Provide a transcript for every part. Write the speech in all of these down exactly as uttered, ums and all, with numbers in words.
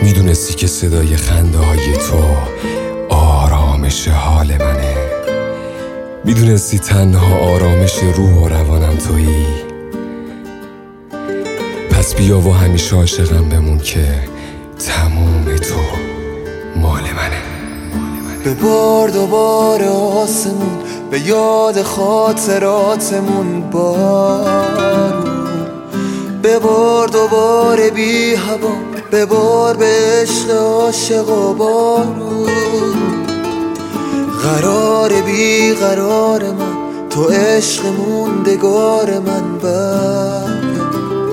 میدونستی که صدای خنده های تو آرامش حال منه. میدونستی تنها آرامش روح و روانم تویی. پس بیا و همیشه عاشقم بمون که تموم تو مال منه. ببار دوباره آسمون، به یاد خاطراتمون بارون. ببار دوباره بی هوا، ببار به عشق عاشق و بارون. قرار بی قرار من، تو عشق موندگار من برگرد.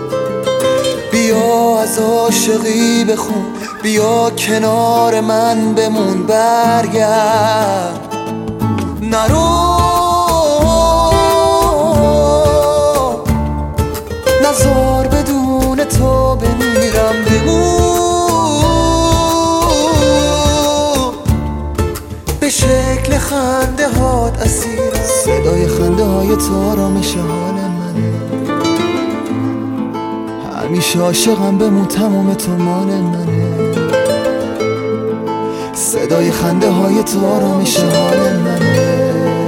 بیا از عاشقی بخون، بیا کنار من بمون برگرد. نرو نزار بدون تو بمیرم، بمون به شکل خنده هات اسیرم. صدای خنده های تو آرامش حال منه. همیشه عاشقم بمون تموم تو مال منه. صدای خنده های تو آرامش حال منه.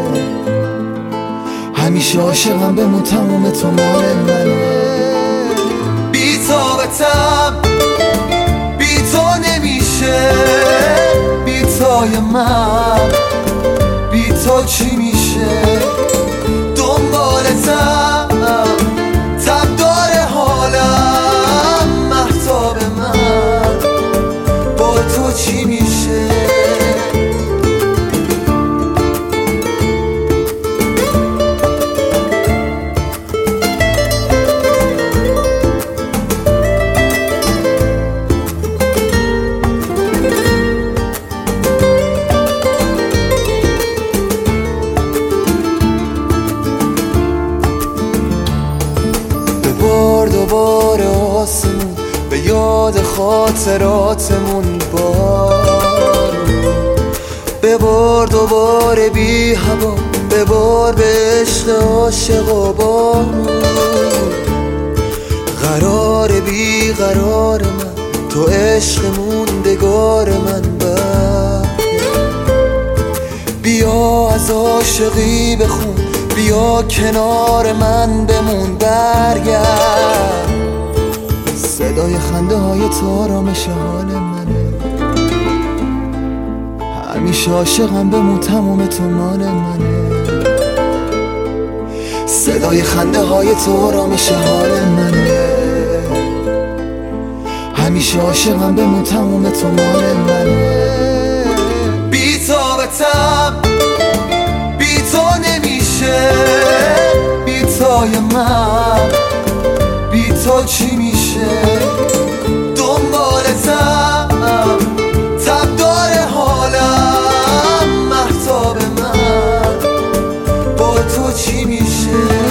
همیشه عاشقم بمون تموم تو مال منه. بی طاقتم، بی تو نمیشه. بی تای من، بی تو چی میشه؟ دنبالتم، تب داره حالم. مهتاب من، با تو چی میشه؟ دوباره آسمون، به یاد خاطراتمون بارون. ببار دوباره بی هوا، ببار به عشق عاشق و بارون. قرار بی قرار من، تو عشق موندگار من برگرد. بیا از عاشقی بخون، بیا کنار من بمون برگرد. صدای خنده های تو آرامش حال منه. همیشه عاشقم بمون تموم تو مال منه. صدای خنده های تو آرامش حال منه. همیشه عاشقم بمون تموم تو مال منه. بی طاقتم، بی تو نمیشه. بی تای من، بی تو چی میشه؟ دنبالتم، تب داره حالم. مهتاب من، با تو چی میشه؟